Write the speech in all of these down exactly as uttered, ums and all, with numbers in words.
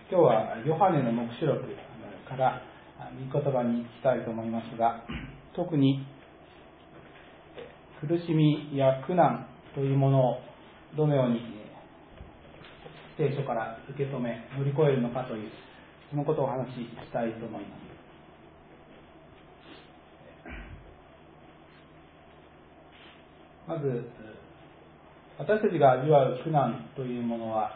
今日はヨハネの黙示録から御言葉に行きたいと思いますが、特に苦しみや苦難というものをどのように聖書から受け止め乗り越えるのかというそのことをお話ししたいと思います。まず私たちが味わう苦難というものは、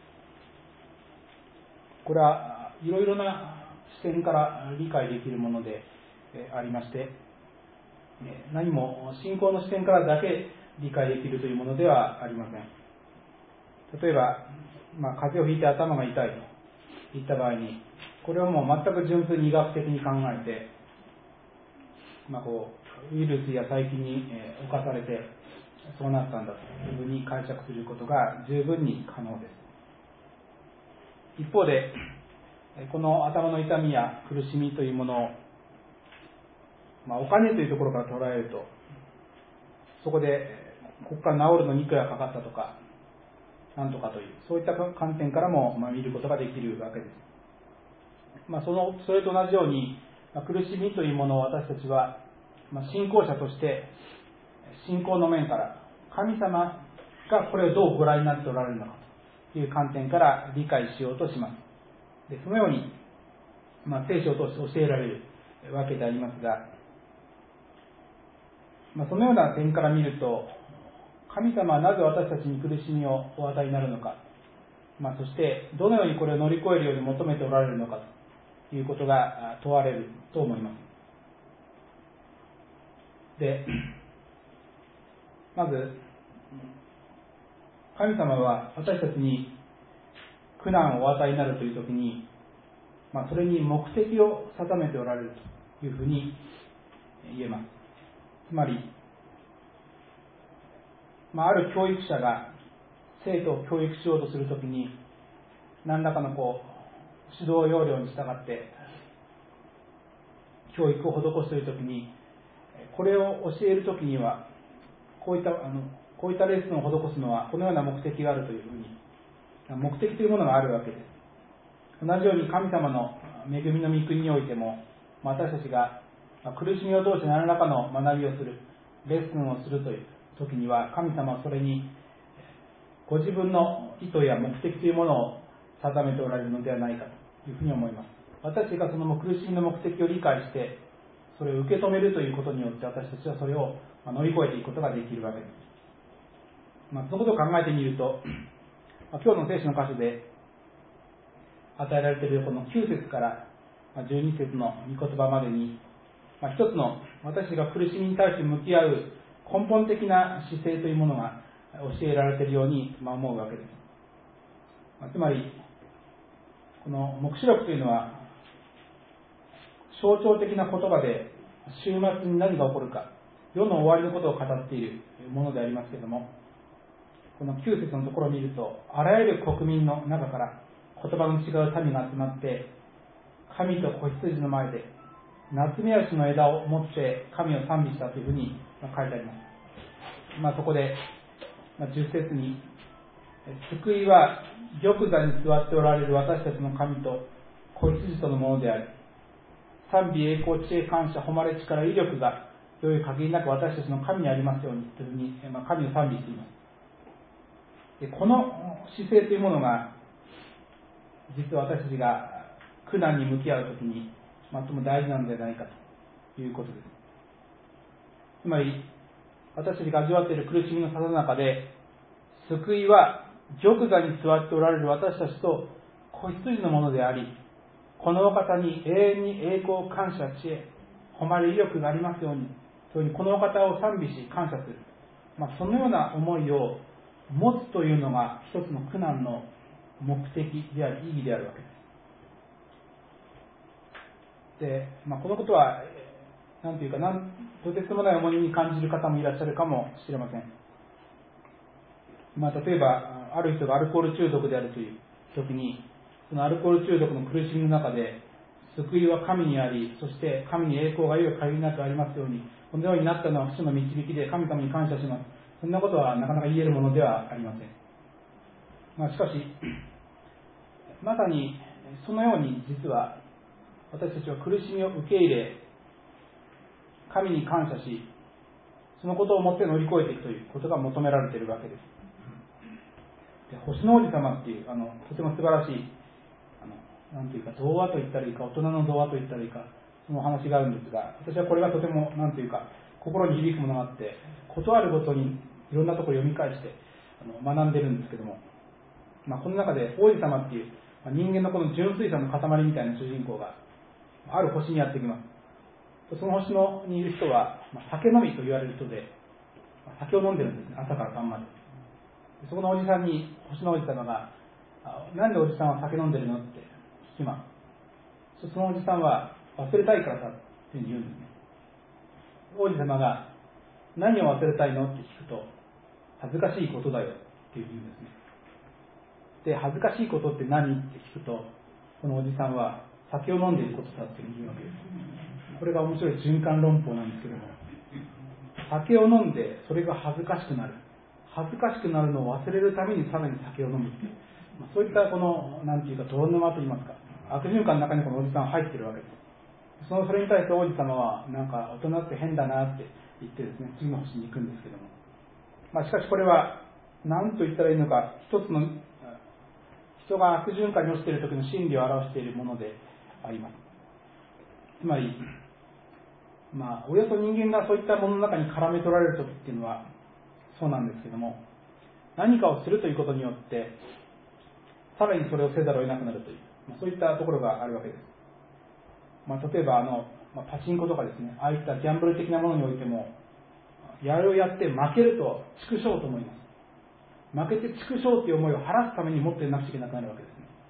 これはいろいろな視点から理解できるものでありまして、何も信仰の視点からだけ理解できるというものではありません。例えば、まあ、風邪をひいて頭が痛いといった場合に、これをもう全く純粋に医学的に考えて、まあ、こうウイルスや細菌に侵されてそうなったんだというふうに解釈することが十分に可能です。一方で、この頭の痛みや苦しみというものを、まあ、お金というところから捉えると、そこでここから治るのにいくらかかったとかなんとかという、そういった観点からもまあ見ることができるわけです。まあ、そのそれと同じように、まあ、苦しみというものを私たちは、まあ、信仰者として信仰の面から神様がこれをどうご覧になっておられるのかという観点から理解しようとします。でそのように、まあ、聖書を通して教えられるわけでありますが、まあ、そのような点から見ると、神様はなぜ私たちに苦しみをお与えになるのか、まあ、そしてどのようにこれを乗り越えるように求めておられるのかということが問われると思います。で、まず神様は私たちに苦難をお与えになるというときに、まあ、それに目的を定めておられるというふうに言えます。つまり、まあ、ある教育者が生徒を教育しようとするときに、何らかのこう指導要領に従って教育を施すというときに、これを教えるときにはこういったあのこういったレッスンを施すのはこのような目的があるというふうに、目的というものがあるわけです。同じように神様の恵みの御国においても、私たちが苦しみを通して何らかの学びをする、レッスンをするという時には、神様はそれにご自分の意図や目的というものを定めておられるのではないかというふうに思います。私がその苦しみの目的を理解してそれを受け止めるということによって、私たちはそれを乗り越えていくことができるわけです。まあ、そのことを考えてみると、今日の聖書の箇所で与えられているこのきゅう節からじゅうに節の御言葉までに、まあ、一つの私が苦しみに対して向き合う根本的な姿勢というものが教えられているように思うわけです。まあ、つまりこの黙示録というのは象徴的な言葉で、週末に何が起こるか、世の終わりのことを語っているものでありますけれども、このきゅう節のところを見ると、あらゆる国民の中から言葉の違う民が集まって神と子羊の前でナツメヤシの枝を持って神を賛美したというふうに書いてあります。まあ、そこでじゅっ節に、救いは玉座に座っておられる私たちの神と子羊とのものであり、賛美、栄光、知恵、感謝、誉れ、力、威力がどういう限りなく私たちの神にありますようにというふうに、まあ、神を賛美しています。でこの姿勢というものが、実は私たちが苦難に向き合うときに最も大事なのではないかということです。つまり、私たちが味わっている苦しみのさなかで、救いは玉座に座っておられる私たちと子羊のものであり、このお方に永遠に栄光、感謝、知恵、誉れ、威力がありますように、そういうふうにこのお方を賛美し感謝する、まあ、そのような思いを持つというのが一つの苦難の目的であり意義であるわけです。で、まあ、このことは何というかなんとてつもない重荷に感じる方もいらっしゃるかもしれません。まあ、例えばある人がアルコール中毒であるという時に、そのアルコール中毒の苦しみの中で、救いは神にあり、そして神に栄光がいよ限りなくありますように、このようになったのは主の導きで神様に感謝します、そんなことはなかなか言えるものではありません。まあ、しかしまさにそのように実は私たちは苦しみを受け入れ、神に感謝し、そのことをもって乗り越えていくということが求められているわけです。で、星の王子様っていうあのとても素晴らしいあのなんていうか童話と言ったらいいか、大人の童話と言ったらいいか、その話があるんですが、私はこれがとてもなんていうか心に響くものがあって、ことあるごとにいろんなところを読み返してあの学んでるんですけども、まあ、この中で王子様っていう、まあ、人間のこの純粋さの塊みたいな主人公がある星にやってきます。その星のにいる人は、まあ、酒飲みと言われる人で、まあ、酒を飲んでるんですね、朝から晩まで。そこのおじさんに星の王子様が、なんでおじさんは酒飲んでるのって聞きます。そのおじさんは、忘れたいからだって言うんですね。王子様が、何を忘れたいのって聞くと、恥ずかしいことだよって言うんですね。で、恥ずかしいことって何って聞くと、このおじさんは酒を飲んでいることだって言うわけです。これが面白い循環論法なんですけども、酒を飲んでそれが恥ずかしくなる、恥ずかしくなるのを忘れるためにさらに酒を飲むっていう、まあ、そういったこのなんていうか泥沼といいますか、悪循環の中にこのおじさんは入っているわけです。そのそれに対して王子様はなんか大人って変だなって言ってですね、次の星に行くんですけども、まあ、しかしこれは何と言ったらいいのか、一つの人が悪循環に落ちている時の心理を表しているものであります。つまり、まあ、およそ人間がそういったものの中に絡め取られる時っていうのはそうなんですけども、何かをするということによってさらにそれをせざるを得なくなるという、まあ、そういったところがあるわけです。まあ、例えばあの、まあ、パチンコとかですね、ああいったギャンブル的なものにおいても、やるをやって負けると畜生と思います。負けて畜生という思いを晴らすために持っていなくちゃいけなくなるわけ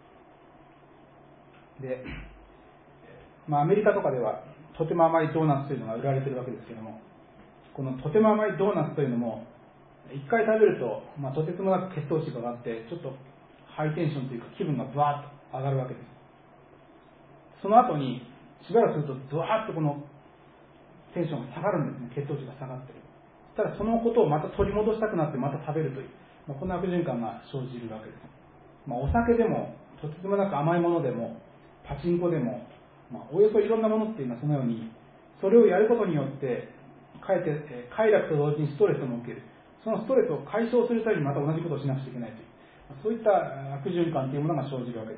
ですね。で、まあ、アメリカとかではとても甘いドーナツというのが売られているわけですけども、このとても甘いドーナツというのも一回食べると、まあ、とてつもなく血糖値が上がってちょっとハイテンションというか気分がブワーッと上がるわけです。その後にしばらくするとブワーッとこのテンションが下がるんですね。血糖値が下がってる。ただそのことをまた取り戻したくなってまた食べるという、まあ、こんな悪循環が生じるわけです。まあ、お酒でもとてつもなく甘いものでもパチンコでも、まあ、およそいろんなものっていうのはそのように、それをやることによってかえって快楽と同時にストレスも受ける。そのストレスを解消するためにまた同じことをしなくちゃいけないという、そういった悪循環というものが生じるわけです。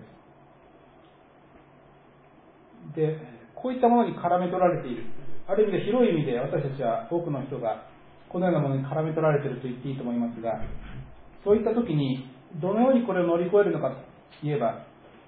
で、こういったものに絡め取られている、ある意味で広い意味で私たちは多くの人がこのようなものに絡め取られていると言っていいと思いますが、そういった時にどのようにこれを乗り越えるのかといえば、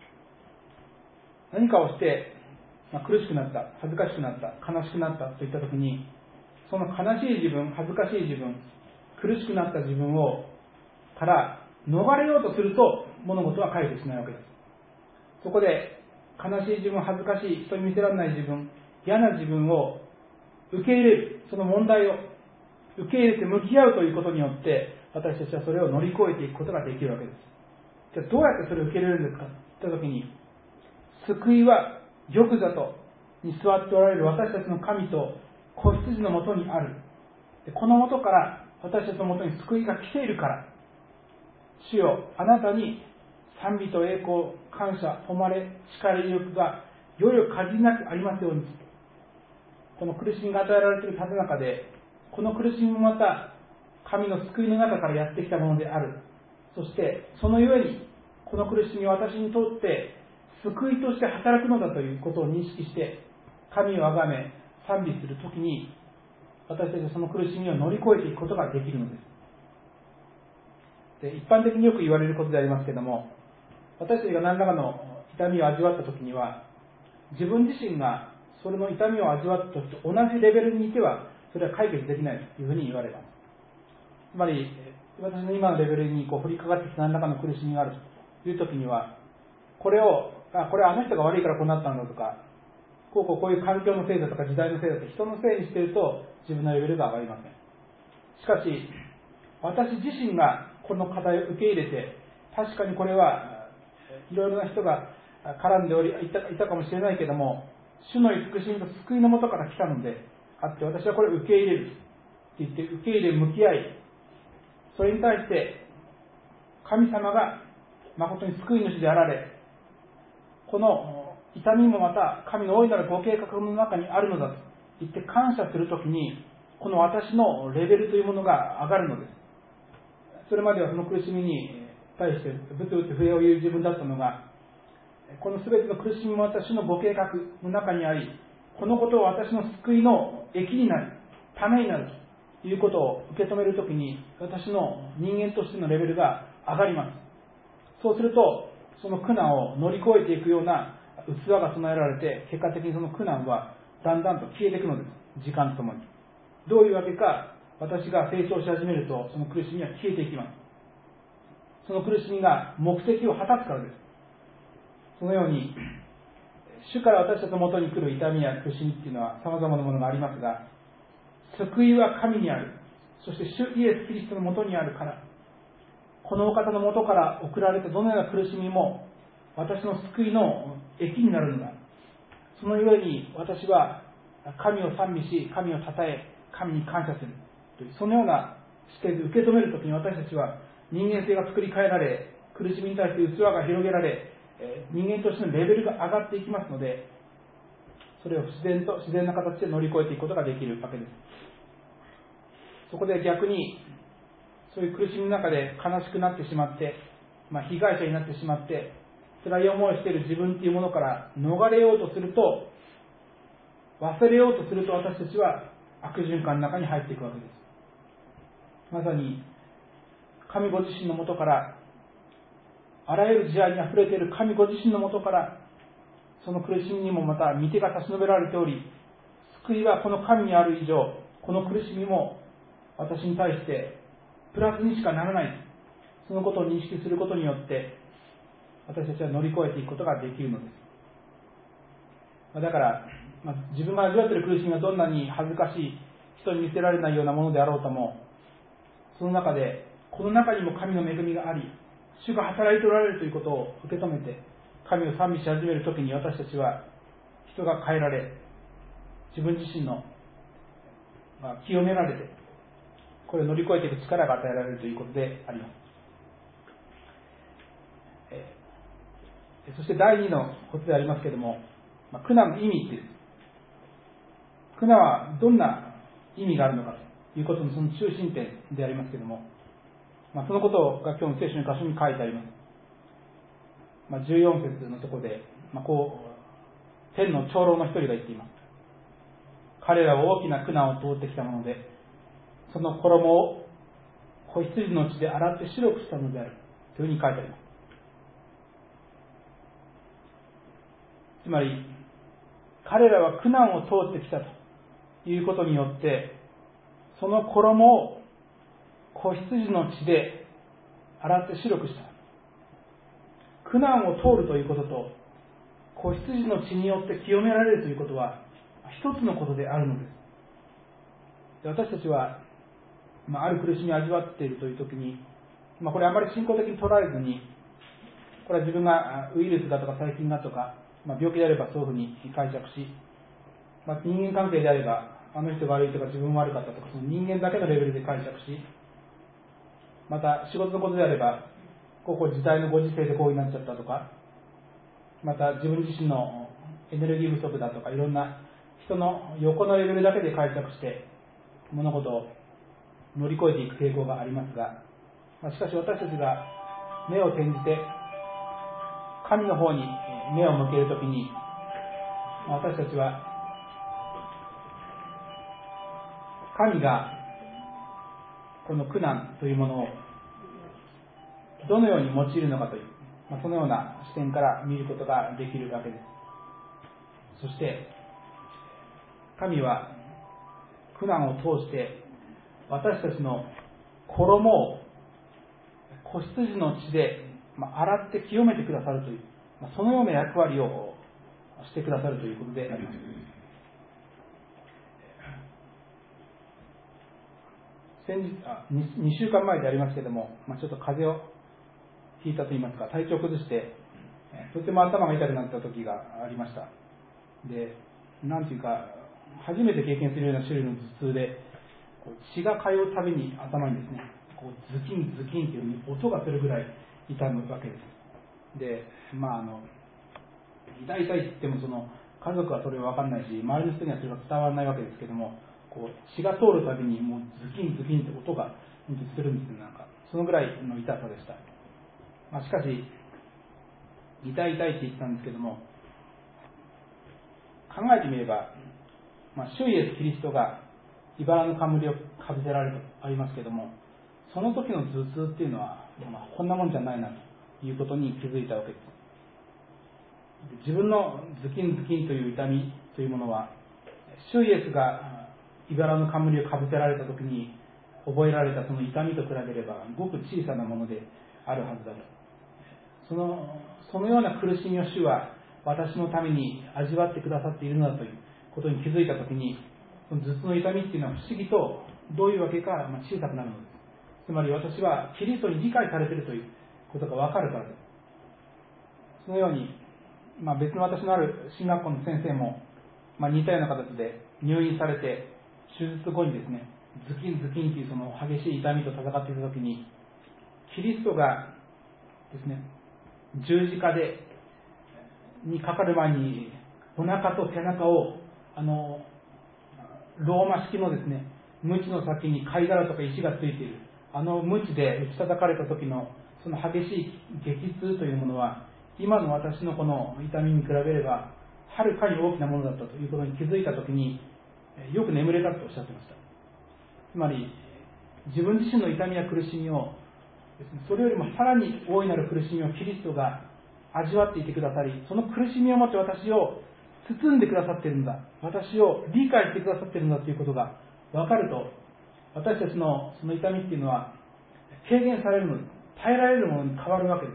何かをして、まあ、苦しくなった、恥ずかしくなった、悲しくなったといった時に、その悲しい自分、恥ずかしい自分、苦しくなった自分をから逃れようとすると物事は解決しないわけです。そこで悲しい自分、恥ずかしい、人に見せられない自分、嫌な自分を受け入れる、その問題を受け入れて向き合うということによって私たちはそれを乗り越えていくことができるわけです。じゃあどうやってそれを受け入れるんですかといった時に、救いは玉座とに座っておられる私たちの神と子羊のもとにある。このもとから私たちのもとに救いが来ているから、主よあなたに賛美と栄光、感謝、誉れ、力、威力がよよ限りなくありますように。この苦しみが与えられているため中で、この苦しみもまた神の救いの中からやってきたものである。そしてそのゆえにこの苦しみは私にとって救いとして働くのだということを認識して神をあがめ賛美するときに、私たちはその苦しみを乗り越えていくことができるのです。で、一般的によく言われることでありますけれども、私たちが何らかの痛みを味わったときには、自分自身がそれの痛みを味わったときと同じレベルにいてはそれは解決できないというふうに言われます。つまり私の今のレベルにこう降りかかってきた何らかの苦しみがあるというときには、これをあこれはあの人が悪いからこうなったんだとか、こうこうこういう環境のせいだとか時代のせいだとか人のせいにしていると自分のレベルが上がりません。しかし私自身がこの課題を受け入れて、確かにこれはいろいろな人が絡んでおりいた、いたかもしれないけれども、主の慈しみと救いのもとから来たのであって、私はこれを受け入れると言って受け入れ向き合い、それに対して神様が誠に救い主であられ、 この痛みもまた神の大いなるご計画の中にあるのだと言って感謝するときに、この私のレベルというものが上がるのです。それまではその苦しみに対してブツブツ笛を言う自分だったのが、この全ての苦しみも私のご計画の中にあり、このことを私の救いの益になる、ためになるということを受け止めるときに、私の人間としてのレベルが上がります。そうすると、その苦難を乗り越えていくような器が備えられて、結果的にその苦難はだんだんと消えていくのです。時間とともに。どういうわけか、私が成長し始めると、その苦しみは消えていきます。その苦しみが目的を果たすからです。そのように、主から私たちのもとに来る痛みや苦しみっていうのは様々なものがありますが、救いは神にある。そして主イエス・キリストのもとにあるから、このお方のもとから送られたどのような苦しみも私の救いの益になるのだ。そのゆえに私は神を賛美し、神を称え、神に感謝するという、そのような視点で受け止めるときに、私たちは人間性が作り変えられ、苦しみに対して器が広げられ、人間としてのレベルが上がっていきますので、それを自然と自然な形で乗り越えていくことができるわけです。そこで逆にそういう苦しみの中で悲しくなってしまって、まあ、被害者になってしまって辛い思いをしている自分というものから逃れようとすると、忘れようとすると、私たちは悪循環の中に入っていくわけです。まさに神ご自身のもとから、あらゆる慈愛にあふれている神ご自身のもとから、その苦しみにもまた御手が差し伸べられており、救いはこの神にある以上、この苦しみも私に対してプラスにしかならない、そのことを認識することによって私たちは乗り越えていくことができるのです。だから、まあ、自分が味わっている苦しみがどんなに恥ずかしい、人に見せられないようなものであろうとも、その中でこの中にも神の恵みがあり、主が働いておられるということを受け止めて神を賛美し始めるときに、私たちは人が変えられ、自分自身の、まあ、清められて、これを乗り越えていく力が与えられるということであります。えそしてだいにのことでありますけれども、まあ、苦難の意味っていう、苦難はどんな意味があるのかということのその中心点でありますけれども、まあ、そのことが今日の聖書の箇所に書いてあります。まあ、じゅうよん節のところで、まあ、こう天の長老の一人が言っています。彼らは大きな苦難を通ってきたもので、その衣を子羊の血で洗って白くしたのであるというふうに書いてあります。つまり彼らは苦難を通ってきたということによって、その衣を子羊の血で洗って白くした。苦難を通るということと、子羊の血によって清められるということは一つのことであるのです。で、私たちは、まあ、ある苦しみを味わっているという時に、まあ、これあまり信仰的に捉えずに、これは自分がウイルスだとか細菌だとか、まあ、病気であればそういうふうに解釈し、まあ、人間関係であればあの人が悪いとか自分悪かったとか、その人間だけのレベルで解釈し、また仕事のことであればここ時代のご時世でこうになっちゃったとか、また自分自身のエネルギー不足だとか、いろんな人の横のレベルだけで解釈して物事を乗り越えていく傾向がありますが、まあ、しかし私たちが目を転じて神の方に目を向けるときに、私たちは神がこの苦難というものをどのように用いるのかという、まあ、そのような視点から見ることができるわけです。そして神は苦難を通して私たちの衣を子羊の血で洗って清めてくださるという、そのような役割をしてくださるということであります。先日あ 2, 2週間前でありますけれども、まあ、ちょっと風邪をひいたといいますか、体調を崩してとても頭が痛くなった時がありました。で、なんていうか初めて経験するような種類の頭痛で、こう血が通うたびに頭にですね、こうズキンズキンという音がするぐらい痛むわけです。で、まああの痛い痛いって言ってもその家族はそれは分かんないし、周りの人にはそれが伝わらないわけですけども、こう血が通るたびにもうズキンズキンって音が本当にするんですよ。なんかそのぐらいの痛さでした。まあ、しかし痛い痛いって言ってたんですけども、考えてみれば、まあ、主イエスキリストが茨の冠をかぶせられるとありますけども、その時の頭痛っていうのは、まあ、こんなもんじゃないなということに気づいたわけです。自分のズキンズキンという痛みというものは、主イエスが茨の冠をかぶせられた時に覚えられたその痛みと比べればごく小さなものであるはずだと。その、そのような苦しみを主は私のために味わってくださっているのだということに気づいたときに、その頭痛の痛みっていうのは不思議とどういうわけか小さくなるのです。つまり私はキリストに理解されているということがわかるからです。そのように、まあ、別の私のある進学校の先生も、まあ、似たような形で入院されて手術後にですね、ズキンズキンというその激しい痛みと戦っていたときに、キリストがですね、十字架でにかかる前にお腹と背中をあのローマ式のですね、鞭の先に貝殻とか石がついているあの鞭で打ち叩かれた時のその激しい激痛というものは、今の私のこの痛みに比べればはるかに大きなものだったということに気づいた時に、よく眠れたとおっしゃってました。つまり自分自身の痛みや苦しみをですね、それよりもさらに大いなる苦しみをキリストが味わっていてくださり、その苦しみをもって私を包んでくださっているんだ、私を理解してくださっているんだということが分かると、私たちのその痛みっていうのは軽減されるのです。耐えられるものに変わるわけです。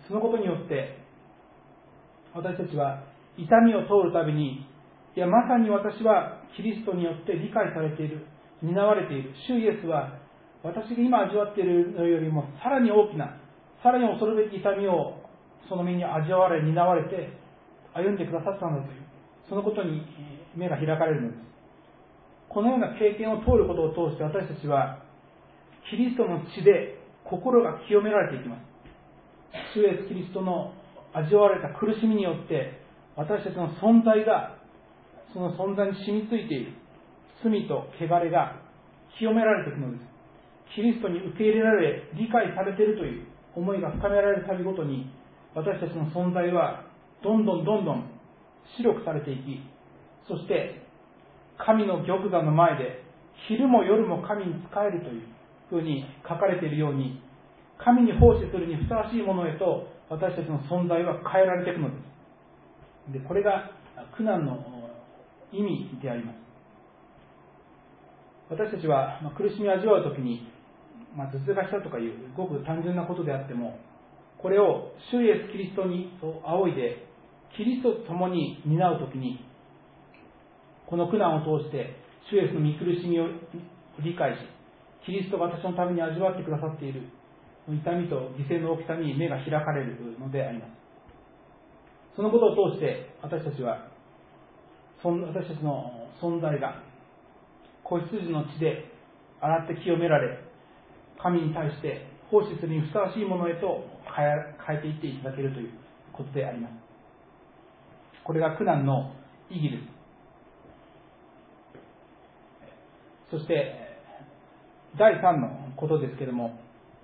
そのことによって私たちは痛みを通るたびに、いやまさに私はキリストによって理解されている、担われている、主イエスは私が今味わっているのよりもさらに大きな、さらに恐るべき痛みをその身に味わわれ、担われて歩んでくださったんだという、そのことに目が開かれるのです。このような経験を通ることを通して私たちはキリストの血で心が清められていきます。主イエスキリストの味わわれた苦しみによって私たちの存在が、その存在に染みついている罪と汚れが清められていくのです。キリストに受け入れられ、理解されているという思いが深められるたびごとに、私たちの存在はどんどんどんどん白くされていき、そして神の玉座の前で昼も夜も神に仕えるというふうに書かれているように、神に奉仕するにふさわしいものへと私たちの存在は変えられていくのです。で、これが苦難の意味であります。私たちは苦しみを味わうときに、まあ、頭痛がしたとかいうごく単純なことであっても、これを主イエスキリストに仰いでキリストと共に担うときに、この苦難を通して主イエスの御苦しみを理解し、キリストが私のために味わってくださっている痛みと犠牲の大きさに目が開かれるのであります。そのことを通して私たちは、私たちの存在が子羊の血で洗って清められ、神に対して奉仕するにふさわしいものへと変え、変えていっていただけるということであります。これが苦難の意義です。そしてだいさんのことですけれども、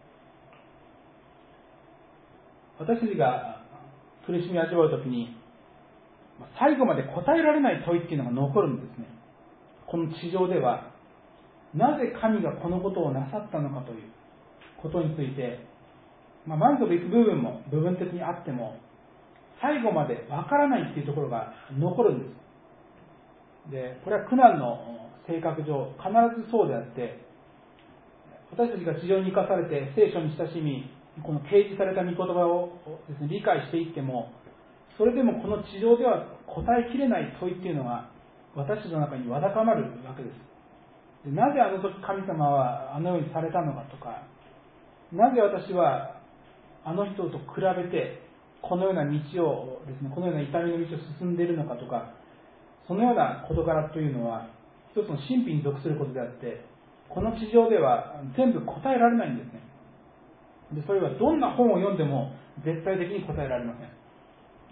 私たちが苦しみを味わうときに最後まで答えられない問いっていうのが残るんですね。この地上ではなぜ神がこのことをなさったのかということについて、まあ、満足いく部分も部分的にあっても最後までわからないっていうところが残るんです。で、これは苦難の性格上必ずそうであって、私たちが地上に生かされて聖書に親しみ、この掲示された御言葉をですね、理解していっても、それでもこの地上では答えきれない問いっていうのが私たちの中にわだかまるわけです。で、なぜあの時神様はあのようにされたのかとか、なぜ私はあの人と比べてこのような道をですね、このような痛みの道を進んでいるのかとか、そのような事柄というのは一つの神秘に属することであって、この地上では全部答えられないんですね。で、それはどんな本を読んでも絶対的に答えられません。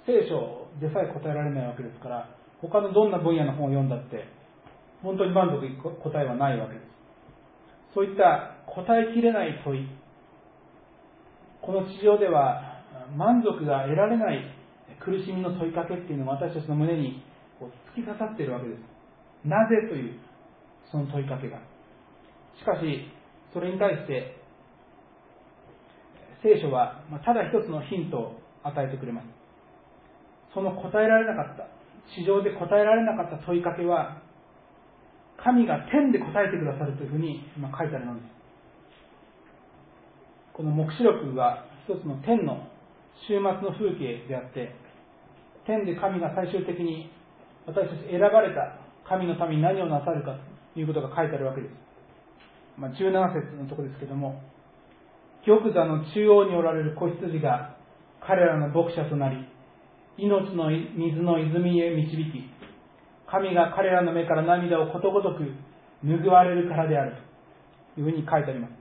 聖書でさえ答えられないわけですから、他のどんな分野の本を読んだって本当に満足いく答えはないわけです。そういった答えきれない問い、この地上では満足が得られない苦しみの問いかけっていうのが私たちの胸に突き刺さっているわけです。なぜというその問いかけが。しかしそれに対して聖書はただ一つのヒントを与えてくれます。その答えられなかった、地上で答えられなかった問いかけは神が天で答えてくださるというふうに今書いてあるのです。この黙示録は一つの天の終末の風景であって、天で神が最終的に私たち選ばれた神のために何をなさるかということが書いてあるわけです。まあ、じゅうなな節のところですけれども、玉座の中央におられる子羊が彼らの牧者となり、命の水の泉へ導き、神が彼らの目から涙をことごとく拭われるからであるというふうに書いてあります。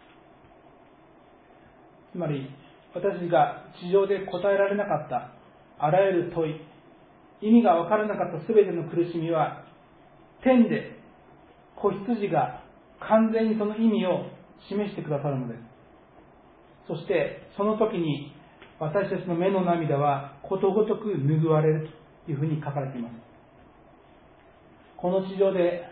つまり私が地上で答えられなかったあらゆる問い、意味が分からなかったすべての苦しみは、天で子羊が完全にその意味を示してくださるのです。そしてその時に私たちの目の涙はことごとく拭われるというふうに書かれています。この地上で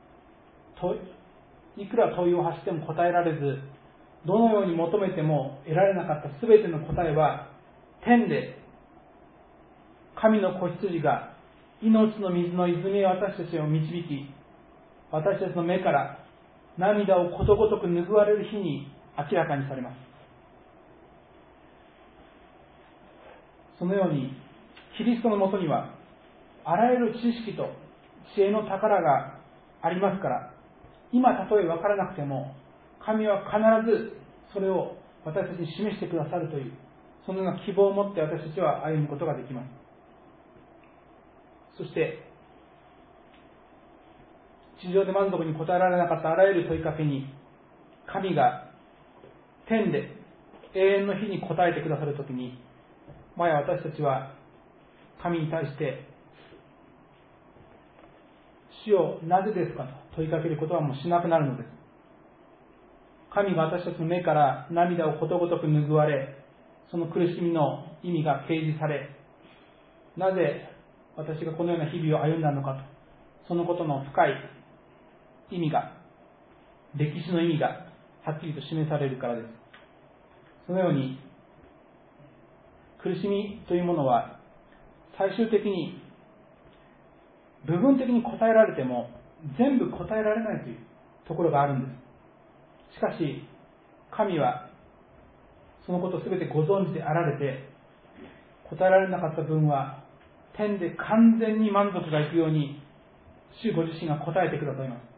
いくら問いを発しても答えられず、どのように求めても得られなかったすべての答えは、天で神の子羊が命の水の泉へ私たちを導き、私たちの目から涙をことごとく拭われる日に明らかにされます。そのようにキリストのもとにはあらゆる知識と知恵の宝がありますから、今たとえ分からなくても神は必ずそれを私たちに示してくださるという、そのような希望を持って私たちは歩むことができます。そして地上で満足に答えられなかったあらゆる問いかけに、神が天で永遠の日に答えてくださるときに、もはや私たちは神に対して主よなぜですかと問いかけることはもうしなくなるのです。神が私たちの目から涙をことごとく拭われ、その苦しみの意味が掲示され、なぜ私がこのような日々を歩んだのかと、そのことの深い意味が、歴史の意味がはっきりと示されるからです。そのように苦しみというものは最終的に部分的に答えられても全部答えられないというところがあるんです。しかし神はそのことを全てご存知であられて、答えられなかった分は天で完全に満足がいくように主ご自身が答えてくださいます。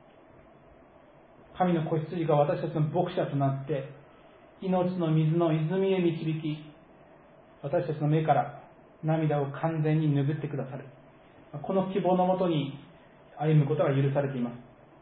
神の子羊が私たちの牧者となって命の水の泉へ導き、私たちの目から涙を完全に拭ってくださる、この希望のもとに歩むことが許されています。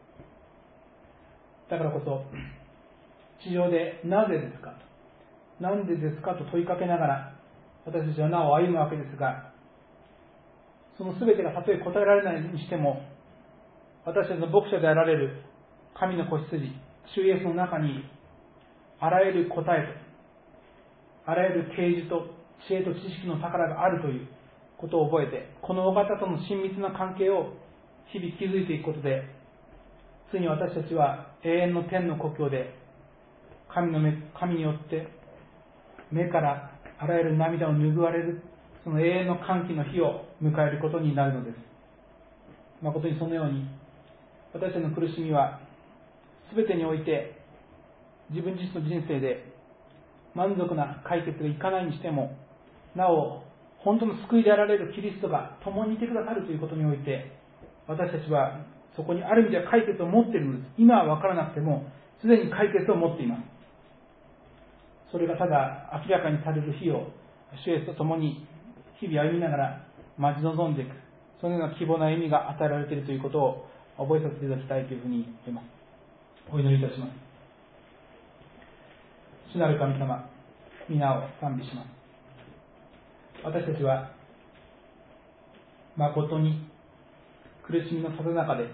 だからこそ地上でなぜですかと、なんでですかと問いかけながら私たちはなお歩むわけですが、その全てがたとえ答えられないにしても、私たちの牧者であられる神の子羊主イエスの中にあらゆる答えとあらゆる啓示と知恵と知識の宝があるということを覚えて、このお方との親密な関係を日々築いていくことで、ついに私たちは永遠の天の故郷で神の目神によって目からあらゆる涙を拭われる、その永遠の歓喜の日を迎えることになるのです。誠にそのように私たちの苦しみは全てにおいて自分自身の人生で満足な解決がいかないにしても、なお本当の救いであられるキリストが共にいてくださるということにおいて、私たちはそこにある意味では解決を持っているのです。今は分からなくてもすでに解決を持っています。それがただ明らかにされる日を主イエスと共に日々歩みながら待ち望んでいく、そのような希望な意味が与えられているということを覚えさせていただきたいというふうに思います。お祈りいたします。主なる神様、皆を賛美します。 私たちは誠に苦しみのささなかで、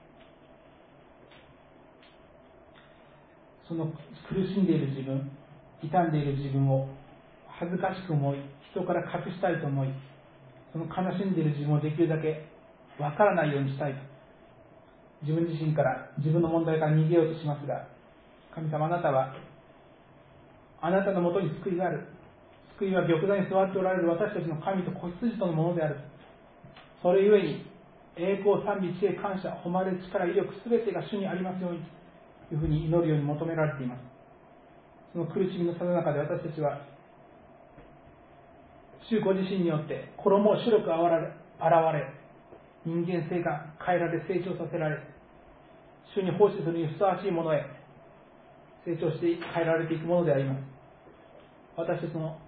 その苦しんでいる自分、傷んでいる自分を恥ずかしく思い、人から隠したいと思い、その悲しんでいる自分をできるだけわからないようにしたいと、自分自身から自分の問題から逃げようとしますが、神様、あなたはあなたのもとに救いがある。救いは玉座に座っておられる私たちの神と子羊とのものである。それゆえに栄光、賛美、知恵、感謝、誉れ、力、威力、すべてが主にありますようにというふうに祈るように求められています。その苦しみのさなかで私たちは主ご自身によって衣を白く現れ、人間性が変えられ成長させられ、主に奉仕するにふさわしいものへ成長して変えられていくものであります。私たちの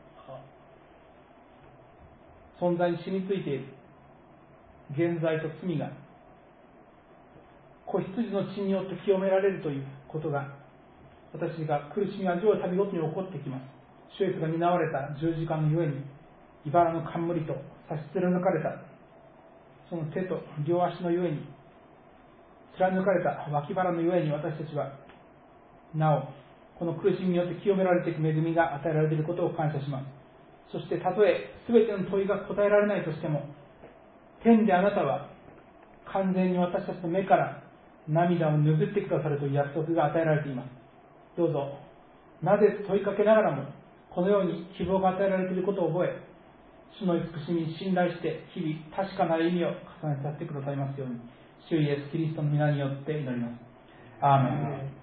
存在に染みついている現在と罪が子羊の血によって清められるということが、私が苦しみ味わう旅ごとに起こってきます。主イエスが担われた十字架のゆえに、茨の冠と差し貫かれたその手と両足のゆえに、貫かれた脇腹のゆえに、私たちはなおこの苦しみによって清められていく恵みが与えられていることを感謝します。そしてたとえ全ての問いが答えられないとしても、天であなたは完全に私たちの目から涙を拭ってくださるという約束が与えられています。どうぞなぜ問いかけながらもこのように希望が与えられていることを覚え、主の慈しみに信頼して日々確かな意味を重ねてやってくださいますように、主イエスキリストの皆によって祈ります。アーメン。